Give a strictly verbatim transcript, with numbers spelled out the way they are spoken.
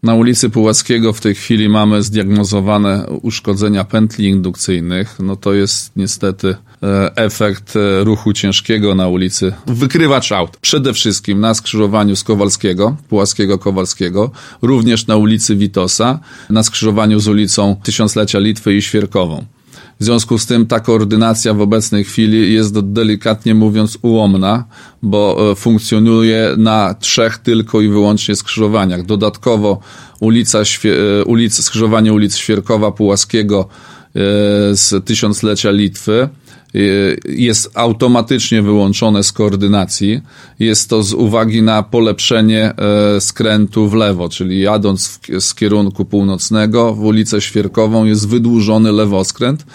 Na ulicy Puławskiego w tej chwili mamy zdiagnozowane uszkodzenia pętli indukcyjnych. No to jest niestety efekt ruchu ciężkiego na ulicy. Wykrywacz aut. Przede wszystkim na skrzyżowaniu z Kowalskiego, Puławskiego-Kowalskiego, również na ulicy Witosa, na skrzyżowaniu z ulicą Tysiąclecia Litwy i Świerkową. W związku z tym ta koordynacja w obecnej chwili jest delikatnie mówiąc ułomna, bo funkcjonuje na trzech tylko i wyłącznie skrzyżowaniach. Dodatkowo ulica, ulica, skrzyżowanie ulic Świerkowa, Puławskiego z Tysiąclecia Litwy jest automatycznie wyłączone z koordynacji. Jest to z uwagi na polepszenie skrętu w lewo, czyli jadąc w, z kierunku północnego w ulicę Świerkową jest wydłużony lewoskręt,